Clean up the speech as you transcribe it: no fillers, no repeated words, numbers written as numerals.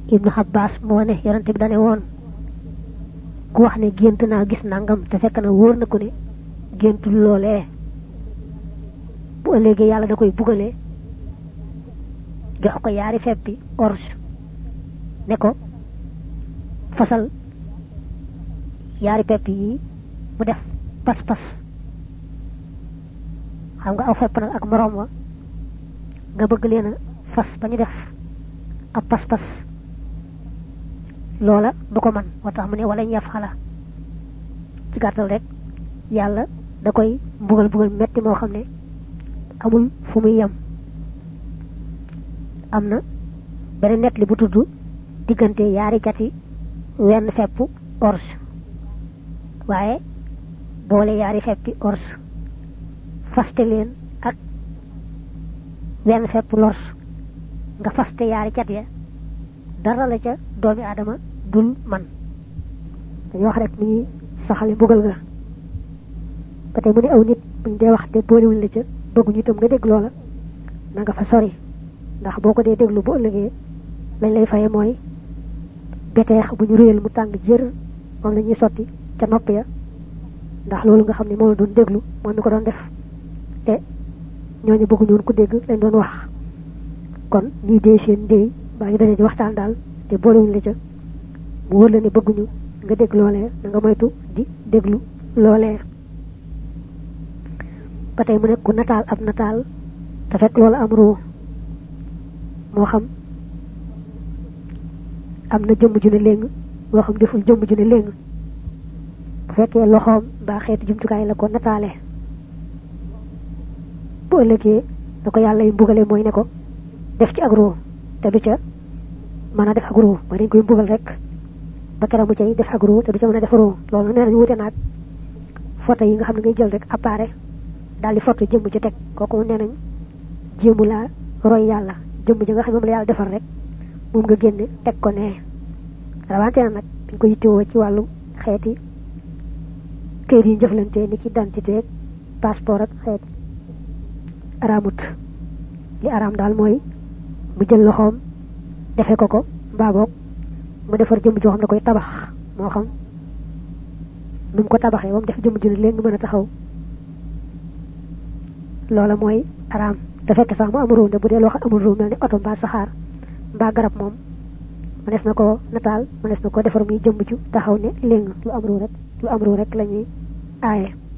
ibnu Abbas moo ne yonente bi dane woon ku wax ne gént naa gis nangam te fekk na wóor na ko ne géntul loolee bu ëllëgee yàlla da koy bugalee jox ko yaari feppi orge ne ko fasal yaari peppi yi mu def pas-pas xam nga aw fepp nag ak moroom wa nga bëgg leen a fas ba ñu def ab pas-pas loola du ko man moo tax mu ne wala ñaf xala ci gàttal rek yàlla da koy bugal metti moo xam ne amul fu muy yem am na beneen nett li bu tudd diggante yaari cati wenn fepp orge waaye boole yaari feppi orge faste leen ak wenn fepp lors nga faste yaari cat ya dara la ca doomi aadama dul man dañu wax rek ni saxale mbugal nga ba tey mu ne aw nit buñ dee wax te boolewuñ la ca bëgguñu itam nga dégg loola na nga fa sori ndax boo ko dee déglu bu ëllëgee lañ lay faye mooy beteex bu ñu réyal mu tàng jër moom la ñuy sotti ca nopp ya ndax loolu nga xam ne moom la doon déglu moom mi ko doon def te ñooñu bëgguñu woon ku dégg lañ doon wax kon ñuy dee seen ndey baa ngi daje ci waxtaan daal te boolewuñ la ca mu wër la ne bëgguñu nga dégg loolee na nga moytu di déglu loolee ba tey mu ne ku nataal ab nataal te fekk loolu am ruu moo xam am na jëmm ju ne léng moo xam deful jëmm ju ne léng bu fekkee loxoom mbaa xeetu jumtukaay la ko nataale bu ëllëgee da ko yàlla yi mbugale mooy ne ko def ci ak ruu te du ca mën a def ak ruu ba dañ koy mbugal rek ba keroog mu cay def ak ruu te du ca mën a def ruu loolu nee nañu wute naag photo yi nga xam ne ngay jël rek appareil daal di photo jëmm ci teg kooku nee nañ jéemu laa roy yàlla jëmm ji nga xam ne moom la yàlla defar rek moom nga génne teg ko nee rawante na nag dañ ko yittewoo ci wàllu xeeti kër yi jëflante ni ci identité passeport ak xeet araamut li araam daal mooy mu jël loxoom defe ko mbaa boog mu defar jëmm joo xam ne koy tabax moo xam nu mu ko tabaxee ba mu def jëmm ju ne léegi nga mën a taxaw loola mooy araam te fekk sax mu am ruu bu dee loo xam amul ruu mel ni oto mbaa saxaar mbaa garab moom mënees na ko nataal mënees na ko defar muy jëmm ju taxaw ne léegi lu am ruu rek la ñuy aaye